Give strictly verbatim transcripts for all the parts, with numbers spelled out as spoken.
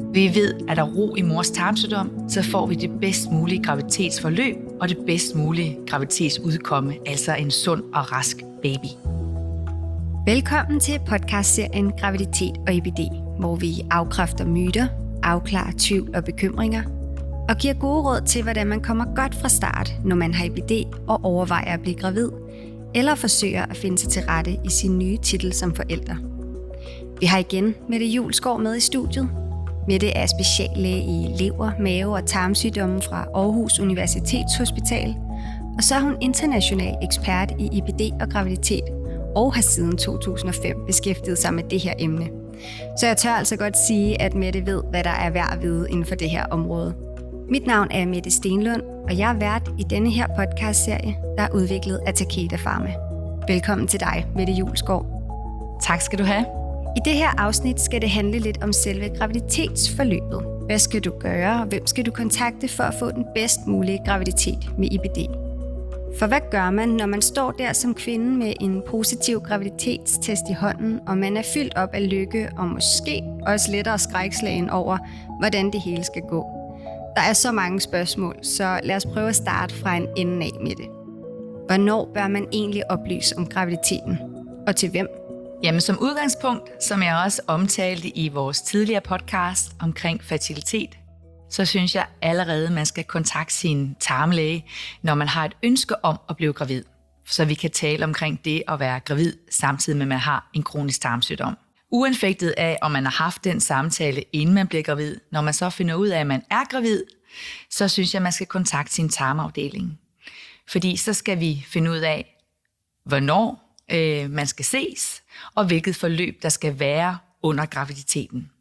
Vi ved, at der er ro i mors tarmsygdom, så får vi det bedst mulige graviditetsforløb og det bedst mulige graviditetsudkomme, altså en sund og rask baby. Velkommen til podcastserien Graviditet og I B D, hvor vi afkræfter myter, afklarer tvivl og bekymringer og giver gode råd til, hvordan man kommer godt fra start, når man har I B D og overvejer at blive gravid, eller forsøger at finde sig til rette i sin nye titel som forælder. Vi har igen Mette Julsgaard med i studiet. Mette er speciallæge i lever, mave og tarmsygdomme fra Aarhus Universitetshospital, og så er hun international ekspert i I B D og graviditet, og har siden to tusind og fem beskæftiget sig med det her emne. Så jeg tør altså godt sige, at Mette ved, hvad der er værd at vide inden for det her område. Mit navn er Mette Stenlund, og jeg er vært i denne her podcastserie, der er udviklet af Takeda Pharma. Velkommen til dig, Mette Julsgaard. Tak skal du have. I det her afsnit skal det handle lidt om selve graviditetsforløbet. Hvad skal du gøre, og hvem skal du kontakte for at få den bedst mulige graviditet med I B D? For hvad gør man, når man står der som kvinde med en positiv graviditetstest i hånden, og man er fyldt op af lykke og måske også lettere skrækslagen over, hvordan det hele skal gå? Der er så mange spørgsmål, så lad os prøve at starte fra en ende af med det. Hvornår bør man egentlig oplyse om graviditeten, og til hvem? Jamen som udgangspunkt, som jeg også omtalte i vores tidligere podcast omkring fertilitet, så synes jeg allerede, man skal kontakte sin tarmlæge, når man har et ønske om at blive gravid. Så vi kan tale omkring det at være gravid, samtidig med at man har en kronisk tarmsygdom. Uanfægtet af, om man har haft den samtale, inden man bliver gravid, når man så finder ud af, at man er gravid, så synes jeg, man skal kontakte sin tarmafdeling. Fordi så skal vi finde ud af, hvornår øh, man skal ses, og hvilket forløb der skal være under graviditeten.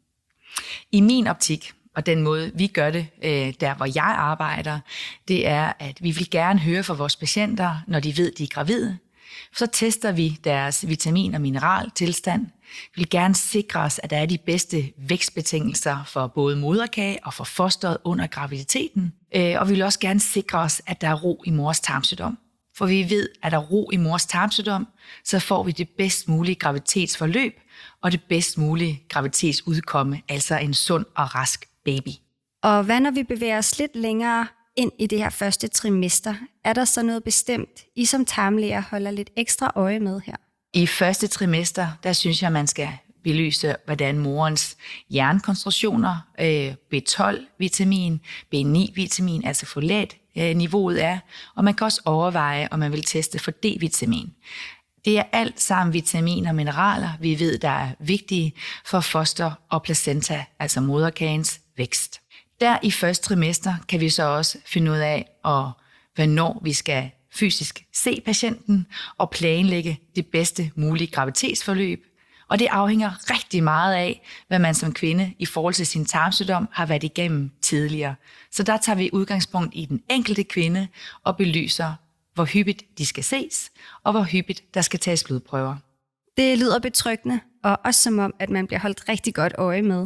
I min optik, og den måde vi gør det, øh, der hvor jeg arbejder, det er, at vi vil gerne høre fra vores patienter, når de ved, de er gravide. Så tester vi deres vitamin- og mineraltilstand. Vi vil gerne sikre os, at der er de bedste vækstbetingelser for både moderkage og for fosteret under graviditeten. Øh, og vi vil også gerne sikre os, at der er ro i mors tarmsygdom. For vi ved, at der er ro i mors tarmsygdom, så får vi det bedst mulige graviditetsforløb og det bedst mulige graviditetsudkomme, altså en sund og rask baby. Og hvad når vi bevæger os lidt længere ind i det her første trimester? Er der så noget bestemt, I som tarmlæger holder lidt ekstra øje med her? I første trimester, der synes jeg, man skal belyse, hvordan morens jernkoncentrationer, B tolv-vitamin, B ni-vitamin, altså folat-niveauet er, og man kan også overveje, om man vil teste for D-vitamin. Det er alt sammen vitaminer og mineraler, vi ved, der er vigtige for foster og placenta, altså moderkagens vækst. Der i første trimester kan vi så også finde ud af, og hvornår vi skal fysisk se patienten og planlægge det bedste mulige graviditetsforløb. Og det afhænger rigtig meget af, hvad man som kvinde i forhold til sin tarmsygdom har været igennem tidligere. Så der tager vi udgangspunkt i den enkelte kvinde og belyser, hvor hyppigt de skal ses, og hvor hyppigt der skal tages blodprøver. Det lyder betryggende, og også som om, at man bliver holdt rigtig godt øje med.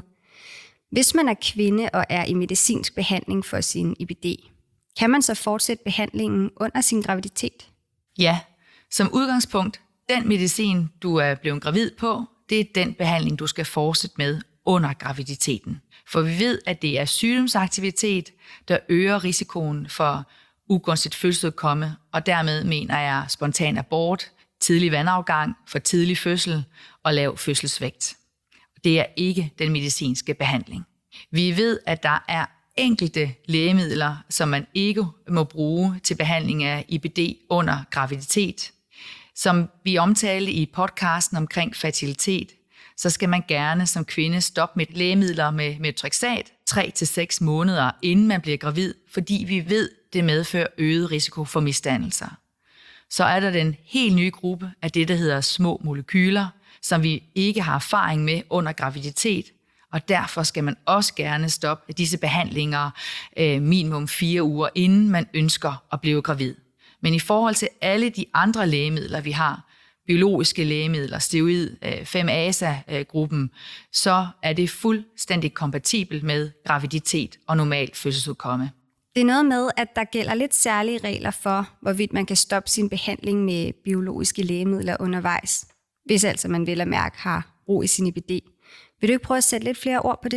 Hvis man er kvinde og er i medicinsk behandling for sin I B D, kan man så fortsætte behandlingen under sin graviditet? Ja, som udgangspunkt, den medicin, du er blevet gravid på, det er den behandling, du skal fortsætte med under graviditeten. For vi ved, at det er sygdomsaktivitet, der øger risikoen for ugunstigt fødselsudkomme, og dermed mener jeg spontan abort, tidlig vandafgang, for tidlig fødsel og lav fødselsvægt. Det er ikke den medicinske behandling. Vi ved, at der er enkelte lægemidler, som man ikke må bruge til behandling af I B D under graviditet. Som vi omtalte i podcasten omkring fertilitet, så skal man gerne som kvinde stoppe med lægemidler med methotrexat tre til seks måneder, inden man bliver gravid, fordi vi ved, det medfører øget risiko for misdannelser. Så er der den helt nye gruppe af det, der hedder små molekyler, som vi ikke har erfaring med under graviditet, og derfor skal man også gerne stoppe disse behandlinger øh, minimum fire uger, inden man ønsker at blive gravid. Men i forhold til alle de andre lægemidler, vi har, biologiske lægemidler, steroid, fem A S A-gruppen, så er det fuldstændig kompatibelt med graviditet og normal fødselsudkomme. Det er noget med, at der gælder lidt særlige regler for, hvorvidt man kan stoppe sin behandling med biologiske lægemidler undervejs, hvis altså man vel at mærke har ro i sin I B D. Vil du ikke prøve at sætte lidt flere ord på det?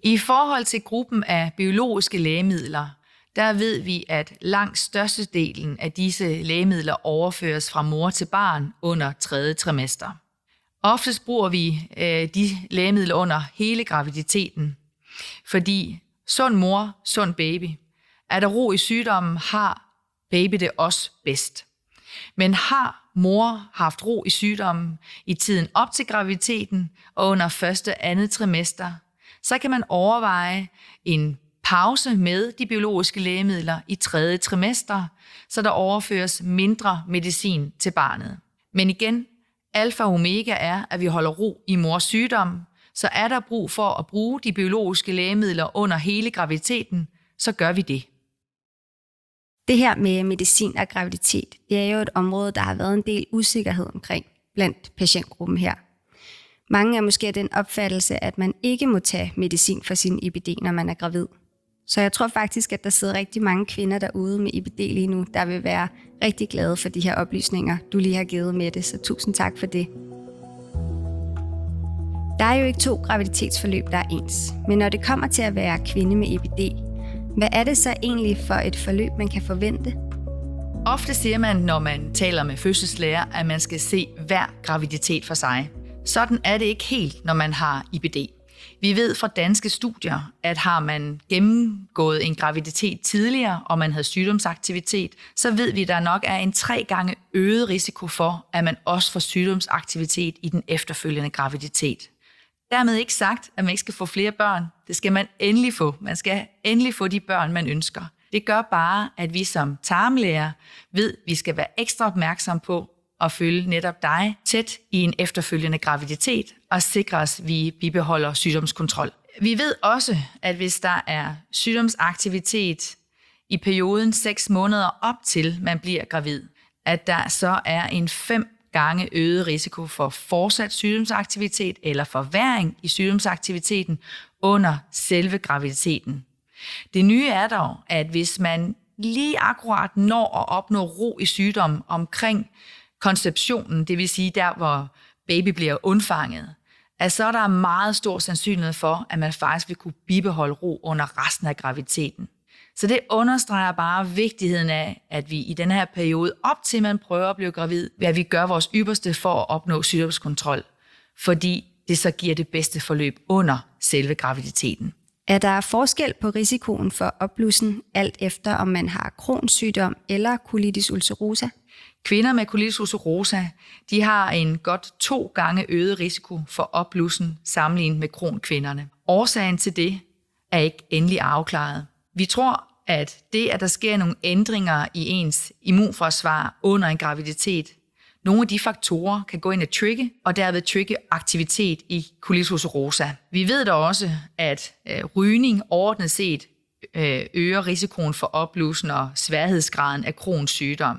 I forhold til gruppen af biologiske lægemidler, der ved vi, at langt størstedelen af disse lægemidler overføres fra mor til barn under tredje trimester. Oftest bruger vi øh, de lægemidler under hele graviditeten, fordi sund mor, sund baby. Er der ro i sygdommen, har baby det også bedst. Men har mor haft ro i sygdommen i tiden op til graviditeten og under første og andet trimester, så kan man overveje en pause med de biologiske lægemidler i tredje trimester, så der overføres mindre medicin til barnet. Men igen, alfa og omega er, at vi holder ro i mors sygdom, så er der brug for at bruge de biologiske lægemidler under hele graviditeten, så gør vi det. Det her med medicin og graviditet, det er jo et område, der har været en del usikkerhed omkring blandt patientgruppen her. Mange er måske af den opfattelse, at man ikke må tage medicin for sin I B D, når man er gravid. Så jeg tror faktisk, at der sidder rigtig mange kvinder derude med I B D lige nu, der vil være rigtig glade for de her oplysninger, du lige har givet med det, så tusind tak for det. Der er jo ikke to graviditetsforløb, der er ens, men når det kommer til at være kvinde med I B D, hvad er det så egentlig for et forløb, man kan forvente? Ofte siger man, når man taler med fødselslæger, at man skal se hver graviditet for sig. Sådan er det ikke helt, når man har I B D. Vi ved fra danske studier, at har man gennemgået en graviditet tidligere, og man havde sygdomsaktivitet, så ved vi, at der nok er en tre gange øget risiko for, at man også får sygdomsaktivitet i den efterfølgende graviditet. Dermed ikke sagt, at man ikke skal få flere børn. Det skal man endelig få. Man skal endelig få de børn, man ønsker. Det gør bare, at vi som tarmlæger ved, at vi skal være ekstra opmærksom på at følge netop dig tæt i en efterfølgende graviditet og sikre os, at vi bibeholder sygdomskontrol. Vi ved også, at hvis der er sygdomsaktivitet i perioden seks måneder op til man bliver gravid, at der så er en fem gange øget risiko for fortsat sygdomsaktivitet eller forværring i sygdomsaktiviteten under selve graviditeten. Det nye er dog, at hvis man lige akkurat når at opnå ro i sygdommen omkring konceptionen, det vil sige der, hvor baby bliver undfanget, at så er der meget stor sandsynlighed for, at man faktisk vil kunne bibeholde ro under resten af graviditeten. Så det understreger bare vigtigheden af, at vi i den her periode, op til man prøver at blive gravid, at vi gør vores ypperste for at opnå sygdomskontrol, fordi det så giver det bedste forløb under selve graviditeten. Er der forskel på risikoen for opblussen, alt efter om man har Crohns sygdom eller colitis ulcerosa? Kvinder med colitis ulcerosa, de har en godt to gange øget risiko for opblussen sammenlignet med Crohn-kvinderne. Årsagen til det er ikke endelig afklaret. Vi tror, at det, at der sker nogle ændringer i ens immunforsvar under en graviditet, nogle af de faktorer kan gå ind og trigge, og derved trigge aktivitet i colitis ulcerosa. Vi ved da også, at rygning overordnet set øger risikoen for opblussen og sværhedsgraden af Crohns sygdom.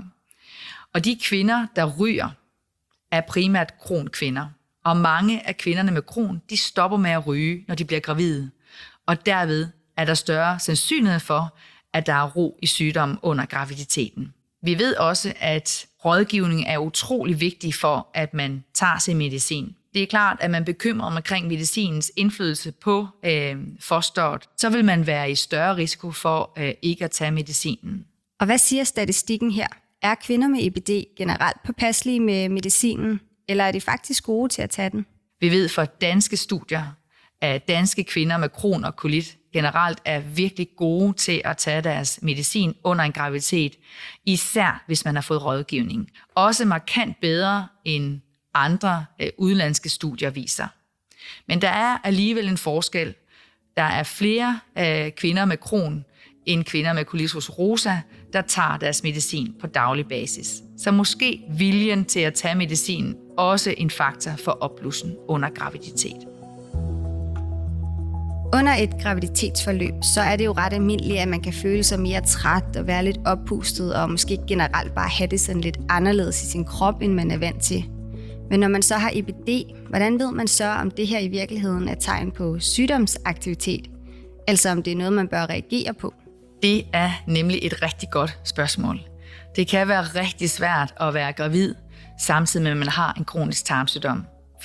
Og de kvinder, der ryger, er primært Crohn-kvinder. Og mange af kvinderne med Crohn, de stopper med at ryge, når de bliver gravide. Og derved er der større sandsynlighed for, at der er ro i sygdommen under graviditeten. Vi ved også, at rådgivning er utrolig vigtig for, at man tager sin medicin. Det er klart, at man bekymrer omkring medicinens indflydelse på øh, fosteret, så vil man være i større risiko for øh, ikke at tage medicinen. Og hvad siger statistikken her? Er kvinder med I B D generelt påpasselige med medicinen, eller er de faktisk gode til at tage den? Vi ved fra danske studier, at danske kvinder med Crohn og kolit generelt er virkelig gode til at tage deres medicin under en graviditet, især hvis man har fået rådgivning. Også markant bedre end andre øh, udenlandske studier viser. Men der er alligevel en forskel. Der er flere øh, kvinder med Crohn end kvinder med colitis ulcerosa, der tager deres medicin på daglig basis. Så måske viljen til at tage medicin også en faktor for opblussen under graviditet. Under et graviditetsforløb, så er det jo ret almindeligt, at man kan føle sig mere træt og være lidt oppustet, og måske generelt bare have det sådan lidt anderledes i sin krop, end man er vant til. Men når man så har I B D, hvordan ved man så, om det her i virkeligheden er tegn på sygdomsaktivitet? Altså om det er noget, man bør reagere på? Det er nemlig et rigtig godt spørgsmål. Det kan være rigtig svært at være gravid, samtidig med at man har en kronisk tarmsygdom.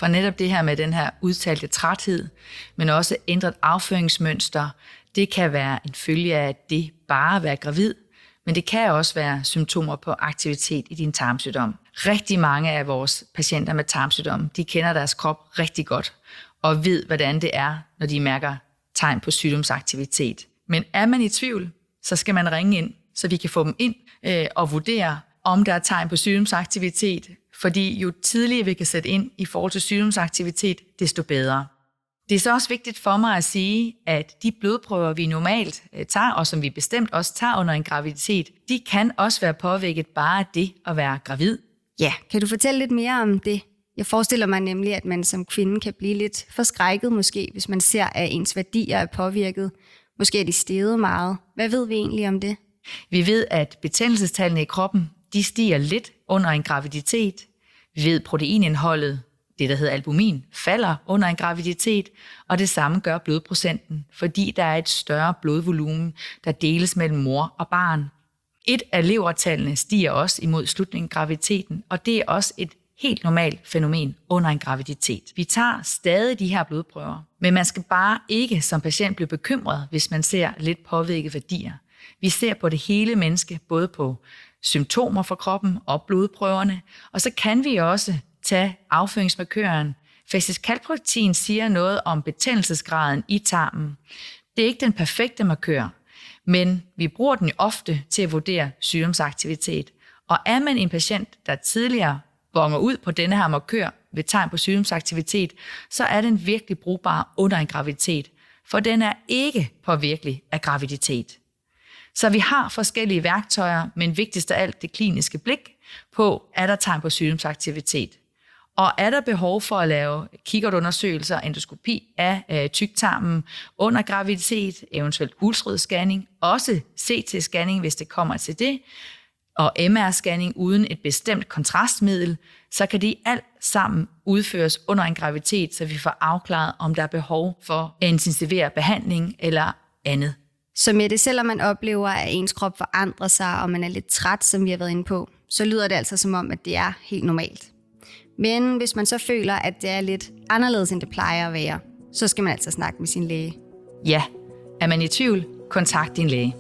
For netop det her med den her udtalte træthed, men også ændret afføringsmønster, det kan være en følge af det bare at være gravid, men det kan også være symptomer på aktivitet i din tarmsygdom. Rigtig mange af vores patienter med tarmsygdom, de kender deres krop rigtig godt og ved, hvordan det er, når de mærker tegn på sygdomsaktivitet. Men er man i tvivl, så skal man ringe ind, så vi kan få dem ind øh, og vurdere, om der er tegn på sygdomsaktivitet. Fordi jo tidligere vi kan sætte ind i forhold til sygdomsaktivitet, desto bedre. Det er så også vigtigt for mig at sige, at de blodprøver, vi normalt tager, og som vi bestemt også tager under en graviditet, de kan også være påvirket bare af det at være gravid. Ja, kan du fortælle lidt mere om det? Jeg forestiller mig nemlig, at man som kvinde kan blive lidt forskrækket måske, hvis man ser, at ens værdier er påvirket. Måske er de steget meget. Hvad ved vi egentlig om det? Vi ved, at betændelsestallene i kroppen, de stiger lidt under en graviditet. Vi ved, at proteinindholdet, det der hedder albumin, falder under en graviditet, og det samme gør blodprocenten, fordi der er et større blodvolumen, der deles mellem mor og barn. Et af levertallene stiger også imod slutningen af graviditeten, og det er også et helt normalt fænomen under en graviditet. Vi tager stadig de her blodprøver, men man skal bare ikke som patient blive bekymret, hvis man ser lidt påvirket værdier. Vi ser på det hele menneske, både på symptomer for kroppen og blodprøverne, og så kan vi også tage afføringsmarkøren. Facisk kalproteiin siger noget om betændelsesgraden i tarmen. Det er ikke den perfekte markør, men vi bruger den jo ofte til at vurdere sygdomsaktivitet. Og er man en patient, der tidligere bonger ud på denne her markør ved tegn på sygdomsaktivitet, så er den virkelig brugbar under en graviditet, for den er ikke påvirkelig af graviditet. Så vi har forskellige værktøjer, men vigtigst af alt det kliniske blik på, er der tegn på sygdomsaktivitet. Og er der behov for at lave kikkertundersøgelser, endoskopi af øh, tyktarmen under graviditet, eventuelt ultralydsscanning, også C T-scanning, hvis det kommer til det, og M R-scanning uden et bestemt kontrastmiddel, så kan de alt sammen udføres under en graviditet, så vi får afklaret, om der er behov for at intensivere behandling eller andet. Så med det, selvom man oplever, at ens krop forandrer sig, og man er lidt træt, som vi har været inde på, så lyder det altså som om, at det er helt normalt. Men hvis man så føler, at det er lidt anderledes, end det plejer at være, så skal man altså snakke med sin læge. Ja, er man i tvivl, kontakt din læge.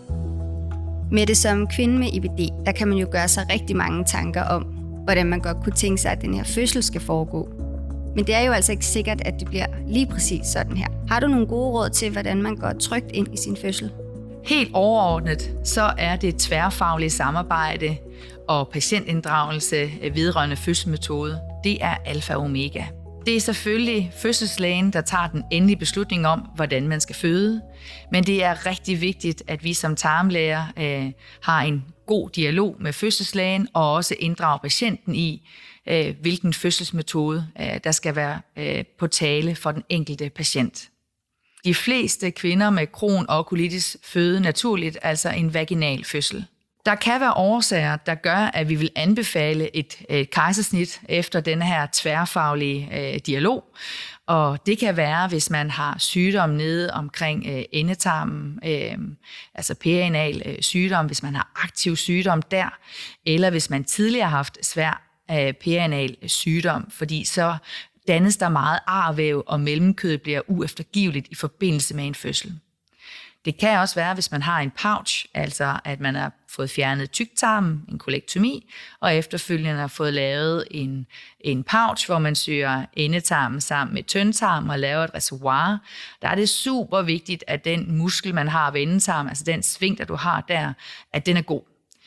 Med det som kvinde med I B D, der kan man jo gøre sig rigtig mange tanker om, hvordan man godt kunne tænke sig, at den her fødsel skal foregå. Men det er jo altså ikke sikkert, at det bliver lige præcis sådan her. Har du nogle gode råd til, hvordan man går trygt ind i sin fødsel? Helt overordnet, så er det tværfaglige samarbejde og patientinddragelse vedrørende fødselsmetode. Det er alfa og omega. Det er selvfølgelig fødselslægen, der tager den endelige beslutning om, hvordan man skal føde. Men det er rigtig vigtigt, at vi som tarmlæger øh, har en god dialog med fødselslægen og også inddrager patienten i, øh, hvilken fødselsmetode øh, der skal være øh, på tale for den enkelte patient. De fleste kvinder med Crohn og colitis føder naturligt, altså en vaginal fødsel. Der kan være årsager, der gør, at vi vil anbefale et, et kejsersnit efter denne her tværfaglige øh, dialog. Og det kan være, hvis man har sygdom nede omkring øh, endetarmen, øh, altså perianal øh, sygdom, hvis man har aktiv sygdom der, eller hvis man tidligere har haft svær øh, perianal sygdom, fordi så dannes der meget arvæv, og mellemkødet bliver ueftergiveligt i forbindelse med en fødsel. Det kan også være, hvis man har en pouch, altså at man har fået fjernet tyktarmen, en kolektomi, og efterfølgende har fået lavet en, en pouch, hvor man syr endetarmen sammen med tyndtarmen og laver et reservoir. Der er det super vigtigt, at den muskel, man har ved endetarmen, altså den sving, du har der, at den er god.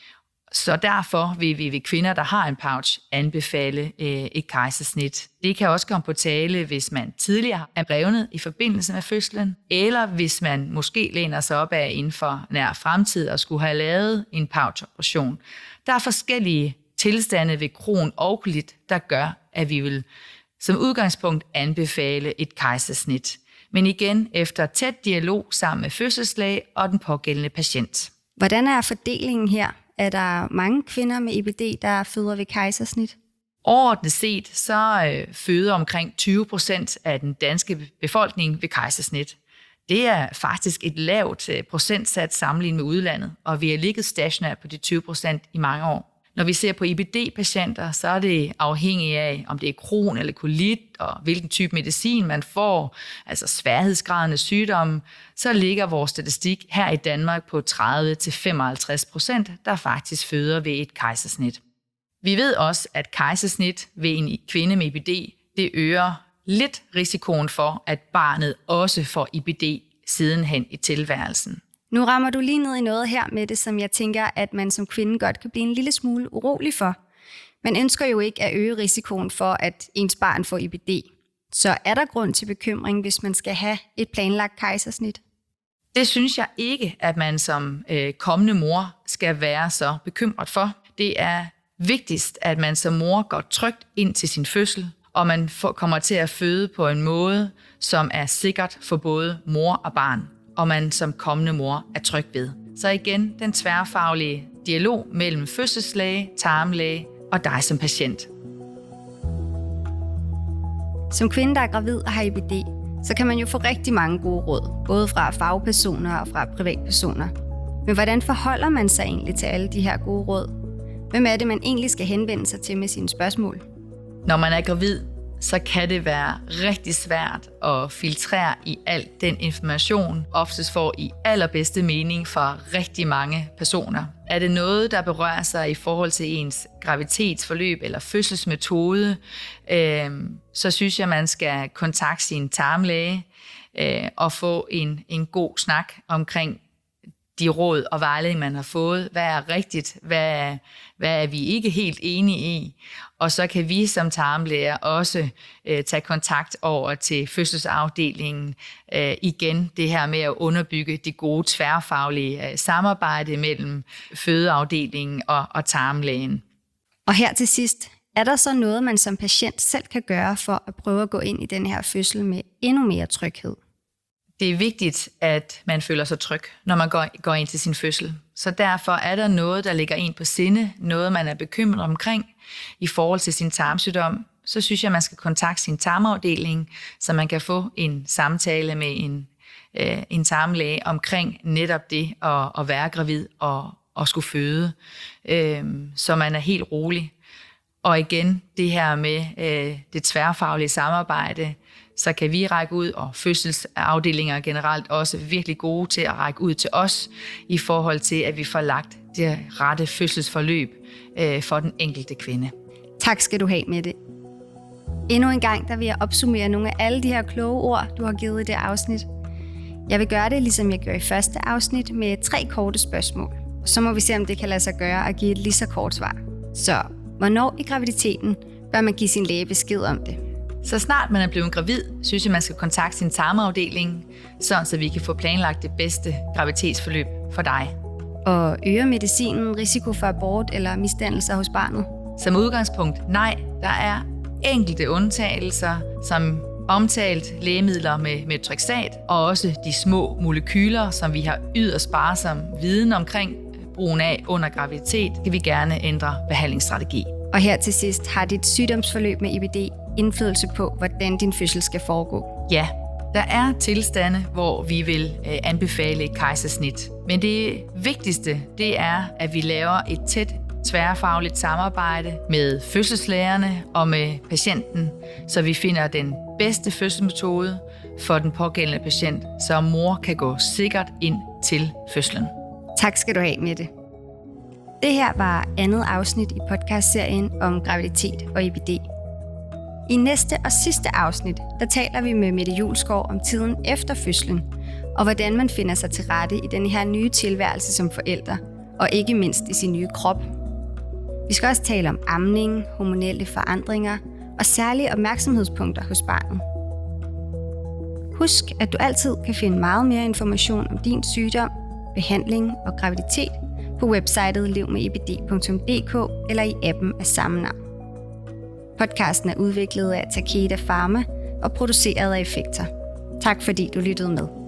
Så derfor vil vi ved kvinder, der har en pouch, anbefale øh, et kejsersnit. Det kan også komme på tale, hvis man tidligere er revnet i forbindelse med fødslen, eller hvis man måske læner sig op af inden for nær fremtid og skulle have lavet en pouch-operation. Der er forskellige tilstande ved Crohn og colit, der gør, at vi vil som udgangspunkt anbefale et kejsersnit. Men igen efter tæt dialog sammen med fødselslæge og den pågældende patient. Hvordan er fordelingen her? Er der mange kvinder med I B D, der føder ved kejsersnit? Overordnet set så øh, føder omkring tyve procent af den danske befolkning ved kejsersnit. Det er faktisk et lavt øh, procentsats sammenlignet med udlandet, og vi har ligget stationært på de tyve procent i mange år. Når vi ser på I B D-patienter, så er det afhængigt af, om det er Crohn eller kolit, og hvilken type medicin man får, altså sværhedsgraden af sygdommen, så ligger vores statistik her i Danmark på tredive til femoghalvtreds procent, der faktisk føder ved et kejsersnit. Vi ved også, at kejsersnit ved en kvinde med I B D, det øger lidt risikoen for, at barnet også får I B D sidenhen i tilværelsen. Nu rammer du lige ned i noget her med det, som jeg tænker, at man som kvinde godt kan blive en lille smule urolig for. Man ønsker jo ikke at øge risikoen for, at ens barn får I B D. Så er der grund til bekymring, hvis man skal have et planlagt kejsersnit? Det synes jeg ikke, at man som øh, kommende mor skal være så bekymret for. Det er vigtigst, at man som mor går trygt ind til sin fødsel, og man får, kommer til at føde på en måde, som er sikkert for både mor og barn, og man som kommende mor er tryg ved. Så igen, den tværfaglige dialog mellem fødselslæge, tarmlæge og dig som patient. Som kvinde, der er gravid og har I B D, så kan man jo få rigtig mange gode råd, både fra fagpersoner og fra privatpersoner. Men hvordan forholder man sig egentlig til alle de her gode råd? Hvem er det, man egentlig skal henvende sig til med sine spørgsmål? Når man er gravid, så kan det være rigtig svært at filtrere i al den information, oftest får i allerbedste mening fra rigtig mange personer. Er det noget, der berører sig i forhold til ens graviditetsforløb eller fødselsmetode, øh, så synes jeg, man skal kontakte sin tarmlæge øh, og få en, en god snak omkring de råd og vejledning, man har fået. Hvad er rigtigt? Hvad er, hvad er vi ikke helt enige i? Og så kan vi som tarmlæger også øh, tage kontakt over til fødselsafdelingen. Øh, igen det her med at underbygge det gode tværfaglige øh, samarbejde mellem fødeafdelingen og, og tarmlægen. Og her til sidst, er der så noget, man som patient selv kan gøre for at prøve at gå ind i den her fødsel med endnu mere tryghed? Det er vigtigt, at man føler sig tryg, når man går, går ind til sin fødsel. Så derfor er der noget, der ligger en på sinde, noget man er bekymret omkring i forhold til sin tarmsygdom. Så synes jeg, man skal kontakte sin tarmafdeling, så man kan få en samtale med en, øh, en tarmlæge omkring netop det at, at være gravid og, og skulle føde, øh, så man er helt rolig. Og igen, det her med øh, det tværfaglige samarbejde, så kan vi række ud, og fødselsafdelinger er generelt også virkelig gode til at række ud til os, i forhold til, at vi får lagt det rette fødselsforløb øh, for den enkelte kvinde. Tak skal du have, Mette. Endnu en gang, der vil jeg opsummere nogle af alle de her kloge ord, du har givet i det afsnit. Jeg vil gøre det, ligesom jeg gjorde i første afsnit, med tre korte spørgsmål. Så må vi se, om det kan lade sig gøre at give et lige så kort svar. Så hvornår i graviditeten bør man give sin læge besked om det? Så snart man er blevet gravid, synes jeg, man skal kontakte sin tarmafdeling, så vi kan få planlagt det bedste graviditetsforløb for dig. Og øger medicinen risiko for abort eller misdannelser hos barnet? Som udgangspunkt nej. Der er enkelte undtagelser, som omtalt lægemidler med methotrexat, og også de små molekyler, som vi har yderst sparsom viden omkring brugen af under graviditet, kan vi gerne ændre behandlingsstrategi. Og her til sidst, har dit sygdomsforløb med I B D indflydelse på, hvordan din fødsel skal foregå? Ja, der er tilstande, hvor vi vil øh, anbefale et kejsersnit. Men det vigtigste, det er, at vi laver et tæt tværfagligt samarbejde med fødselslægerne og med patienten, så vi finder den bedste fødselsmetode for den pågældende patient, så mor kan gå sikkert ind til fødslen. Tak skal du have, Mette. Det her var andet afsnit i podcastserien om graviditet og I B D. I næste og sidste afsnit, der taler vi med Mette Julsgaard om tiden efter fødslen, og hvordan man finder sig til rette i den her nye tilværelse som forælder, og ikke mindst i sin nye krop. Vi skal også tale om amning, hormonelle forandringer og særlige opmærksomhedspunkter hos barnet. Husk, at du altid kan finde meget mere information om din sygdom, behandling og graviditet på websitet lev med i b d punktum d k eller i appen af samme navn. Podcasten er udviklet af Takeda Pharma og produceret af Effekter. Tak fordi du lyttede med.